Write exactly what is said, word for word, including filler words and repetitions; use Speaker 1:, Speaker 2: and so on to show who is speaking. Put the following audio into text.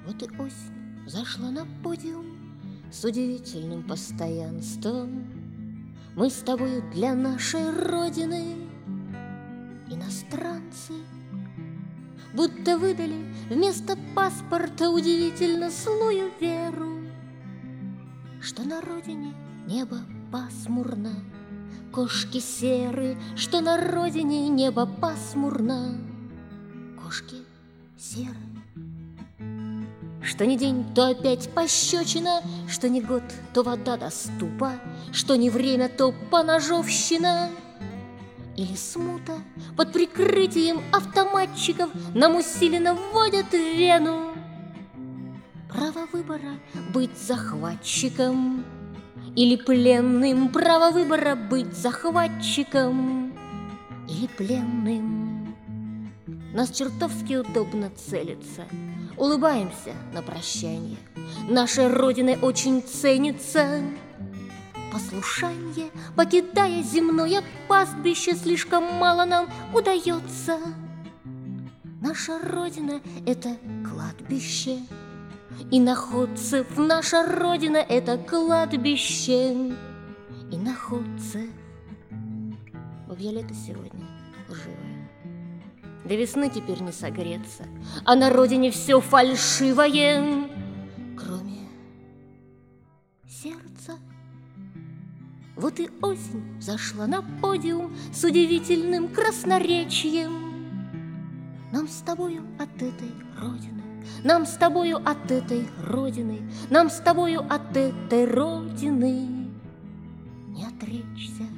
Speaker 1: Вот и осень зашла на подиум с удивительным постоянством. Мы с тобою для нашей Родины иностранцы, будто выдали вместо паспорта удивительно злую веру, что на родине небо пасмурно, кошки серы, что на родине небо пасмурно, кошки серы. Что не день, то опять пощечина, что не год, то вода до ступа, что не время, то поножовщина. Или смута под прикрытием автоматчиков нам усиленно вводят в вену право выбора быть захватчиком или пленным, право выбора быть захватчиком или пленным. Нас чертовски удобно целиться, улыбаемся на прощанье, нашей Родиной очень ценится послушанье, покидая земное пастбище, слишком мало нам удается. Наша Родина — это кладбище, иноходцев, наша Родина — это кладбище иноходцев. Бабье лето сегодня лживое, до весны теперь не согреться, а на родине все фальшивое, кроме сердца. Вот и осень зашла на подиум с удивительным красноречием. Нам с тобою от этой Родины, нам с тобою от этой Родины, нам с тобою от этой Родины не отречься.